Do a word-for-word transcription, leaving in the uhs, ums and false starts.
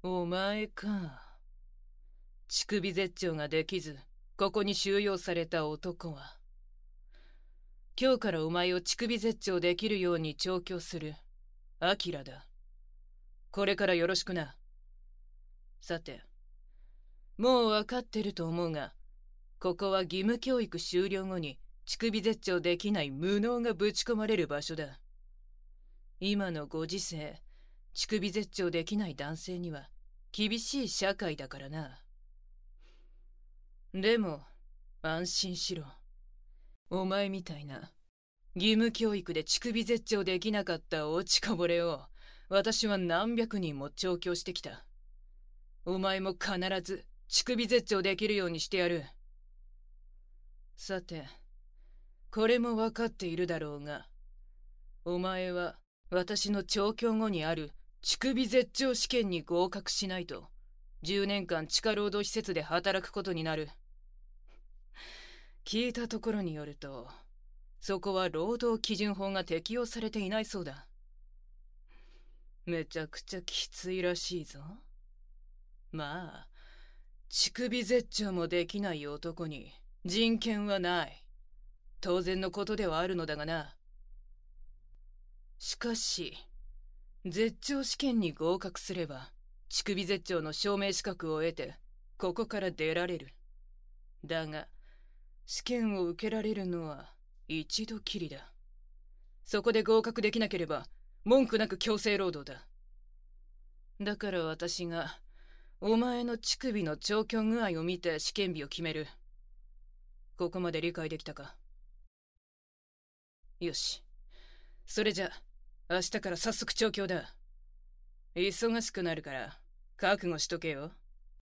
お前か。乳首絶頂ができず、ここに収容された男は、今日からお前を乳首絶頂できるように調教する、アキラだ。これからよろしくな。さて、もう分かってると思うが、ここは義務教育終了後に乳首絶頂できない無能がぶち込まれる場所だ。今のご時世、乳首絶頂できない男性には厳しい社会だからな。でも、安心しろ。お前みたいな、義務教育で乳首絶頂できなかった落ちこぼれを、私は何百人も調教してきた。お前も必ず乳首絶頂できるようにしてやる。さて、これも分かっているだろうが、お前は私の調教後にある乳首絶頂試験に合格しないと、じゅうねんかん地下労働施設で働くことになる。聞いたところによると、そこは労働基準法が適用されていないそうだ。めちゃくちゃきついらしいぞ。まあ、乳首絶頂もできない男に人権はない。当然のことではあるのだがな。しかし、絶頂試験に合格すれば、乳首絶頂の証明資格を得て、ここから出られる。だが、試験を受けられるのは一度きりだ。そこで合格できなければ、文句なく強制労働だ。だから私が、お前の乳首の調教具合を見て試験日を決める。ここまで理解できたか？よし。それじゃ、明日から早速調教だ。忙しくなるから、覚悟しとけよ。